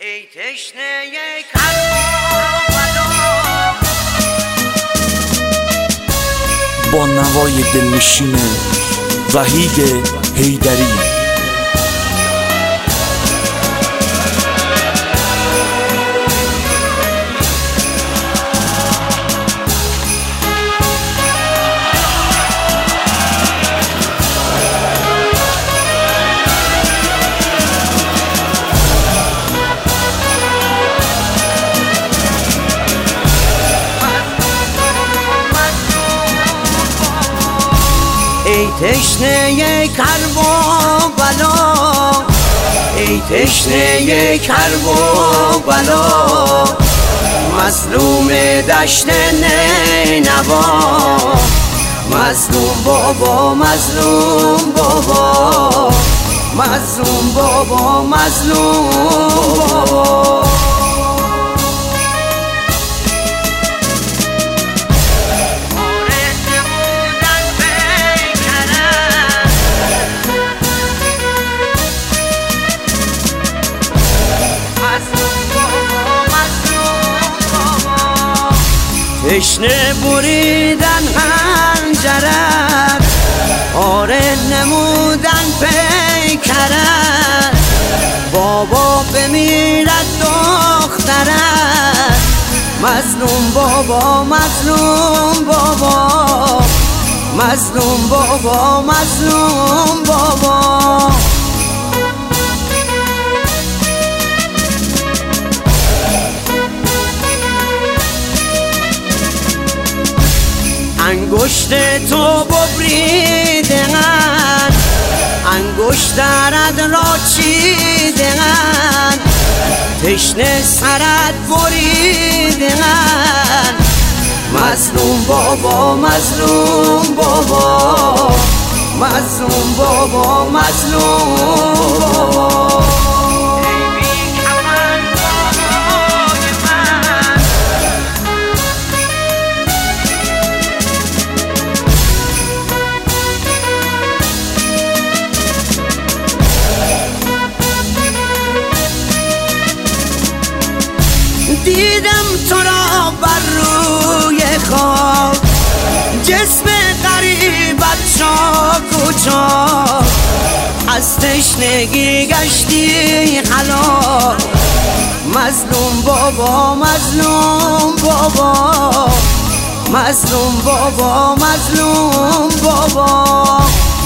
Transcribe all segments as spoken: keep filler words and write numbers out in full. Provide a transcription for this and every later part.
ای تشنه قلب و بلا، با نوای دلنشین وحید حیدری. ای تشنه کرب و بلا، ای تشنه کرب و بلا، مظلوم دشت نینوا، مظلوم بابا، مظلوم بابا، مظلوم بابا، مظلوم بابا. تشنه بریدن خنجرت، آره نمودن پیکرت، بابا بمیرد دخترت، مظلوم بابا، مظلوم بابا، مظلوم بابا، مظلوم بابا. انگشت تو ببریدن، انگشترت را چیدن، تشنه سرت بریدن، مظلوم بابا، مظلوم بابا، مظلوم بابا، مظلوم بابا. دیدم تو را بر روی خواب، جسم غریبت چاک و چاک، از تشنگی گشتی حلال، مظلوم بابا، مظلوم بابا، مظلوم بابا، مظلوم بابا.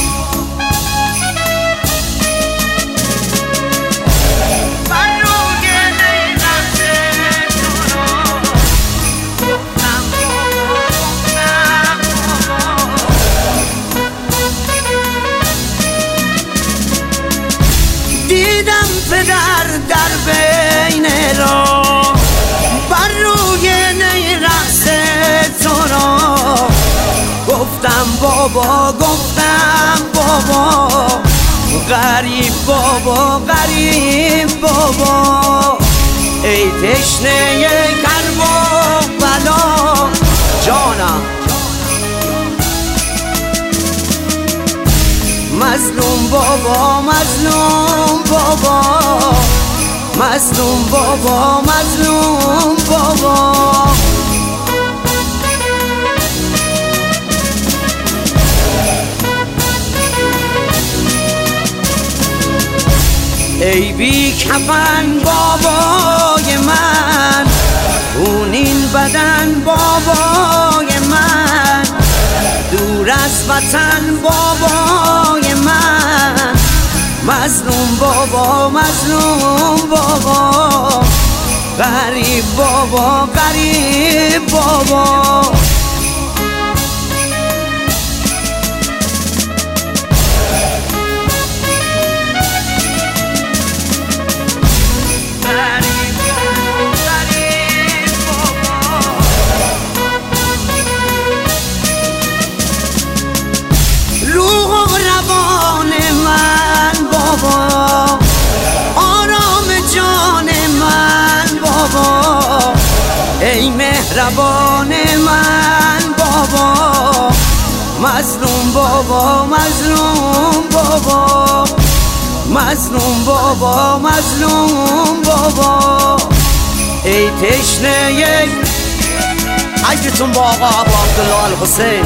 دیدم پدر در بین راه، بر روی نی رقص تو را، گفتم بابا، گفتم بابا، غریب بابا، غریب بابا. ای تشنه کرب و بلا، جانم مظلوم بابا، مظلوم بابا، مظلوم بابا، مظلوم بابا. ای بی کفن بابای من، خونین بدن بابای من، دور از وطن بابای من، مظلوم بابا، مظلوم بابا، غریب بابا، غریب بابا. آرام جان من بابا، ای مهربان من بابا، مظلوم بابا، مظلوم بابا، مظلوم بابا، مظلوم بابا. تشنه عجتون با آقا عبدالله الحسین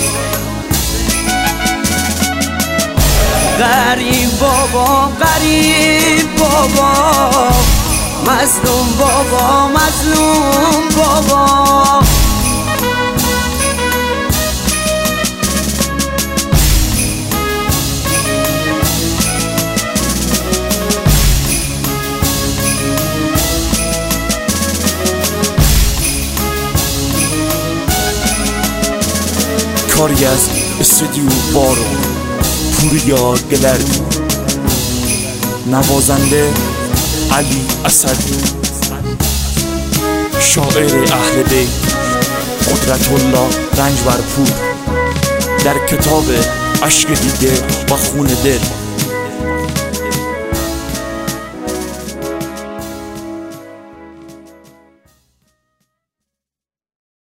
غریب بابا غریب بابا مظلوم بابا مظلوم بابا کاری از استودیو بارو پوریا گلردی، نوازنده علی اسدی، شاعر اهل بیت قدرت الله رنجبرپور، در کتاب اشک دیده و خون دل.